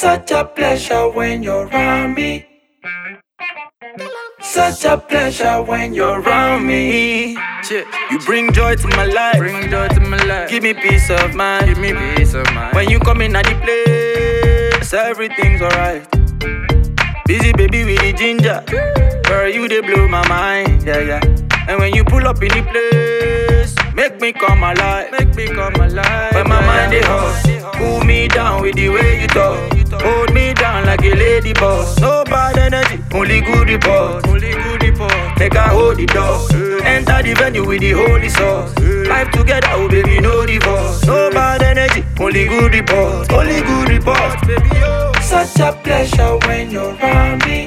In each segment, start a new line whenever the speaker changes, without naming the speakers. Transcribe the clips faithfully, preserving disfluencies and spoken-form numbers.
Such a pleasure when you're around me. Such a pleasure when you're around me.
Shit, you bring joy to my life.
Bring joy to my life.
Give me peace of mind.
Give me peace of mind.
When you come in at the place, everything's alright. Busy baby with the ginger. Girl, you they blow my mind. Yeah, yeah. And when you pull up in the place, make me come alive.
Make me come alive.
When my mind is hot, cool me down with the way you talk. Hold me down like a lady boss. No bad energy, only good report.
Only good report.
Make I hold the door. Enter the venue with the holy sauce. Life together, oh baby, no divorce. No bad energy, only good report. Only good report, baby, oh.
Such a pleasure when you're around me.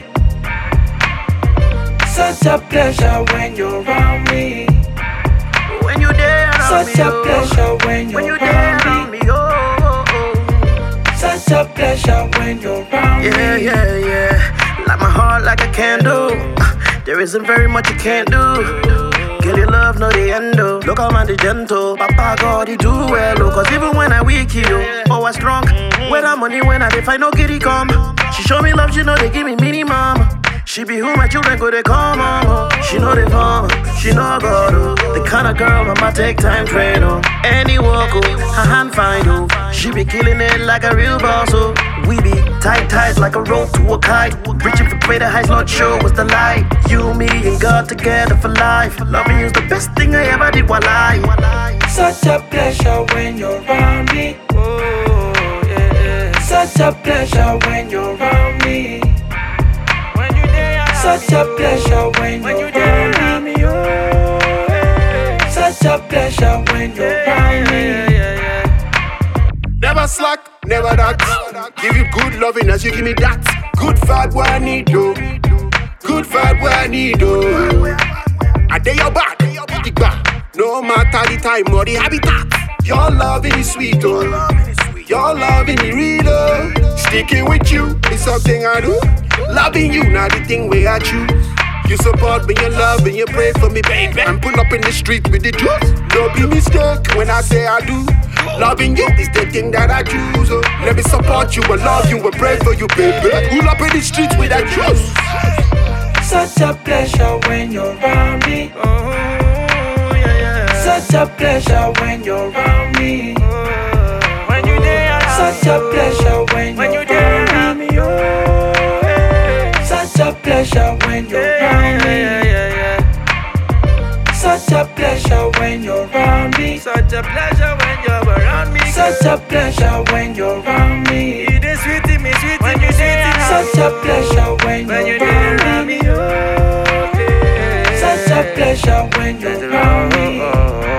Such a pleasure when you're around me.
When you there around
Such
me,
a
oh.
pleasure when you're
When you there around
around me.
me, oh, oh,
Such a pleasure when you're around
oh. Yeah,
me.
yeah, yeah. Light my heart like a candle. Uh, There isn't very much you can't do. Get your love, no the end, oh. Look how man the gentle. Papa God, he do well, oh. Cause even when I weak, you, oh, I strong. When I'm money, when I dey find no kitty come. She show me love, she know they give me minimum. She be who my children go, they come on, oh. She know they come, she know God, oh. The kind of girl mama take time train, oh. Any walk, oh, her hand find, oh. She be killing it like a real boss, oh. We be tight, tight like a rope to a kite. Reaching for greater heights, not sure what's the light. You, me, and God together for life. Loving you's the best thing I ever did while I.
Such a pleasure when you're around me.
Oh, yeah, yeah.
Such a pleasure when you're around me.
When you there,
Such a pleasure when
when
you're
you there
around
around
me.
me, oh, yeah.
Such a pleasure when you're around me.
Yeah, yeah, yeah.
Never slack, never that. Give you good loving as you give me that. Good vibe where I need you. Good vibe where I need you. I dare your back, big back. No matter the time or the habitat. Your loving is sweet, oh. Your loving is real, oh. Sticking with you is something I do. Loving you, not the thing where I choose. You support me, you love me, you pray for me, baby. And pull up in the street with the truth. Don't be mistake when I say I do. Loving you is the thing that I choose. Oh. Let me support you, and love you, and pray for you, baby. Pull up in the streets with that truth.
Such a pleasure when you're around me.
Oh, yeah, yeah.
Such a pleasure when you're around me.
Oh, when you there around
Such
me,
a
oh.
pleasure when
When
you're
you there
around
around
me.
me, oh, yeah.
Such a pleasure when you're around
Yeah,
me.
yeah, yeah, yeah.
Such a pleasure when you're around me.
Such a pleasure when you're around me.
Such a pleasure when you're around me.
You dey sweet me, sweet when you there around
Such a pleasure when
When you
you're
there around
around
me,
me.
oh, yeah.
Such a pleasure when you're around me.
Oh, oh, oh.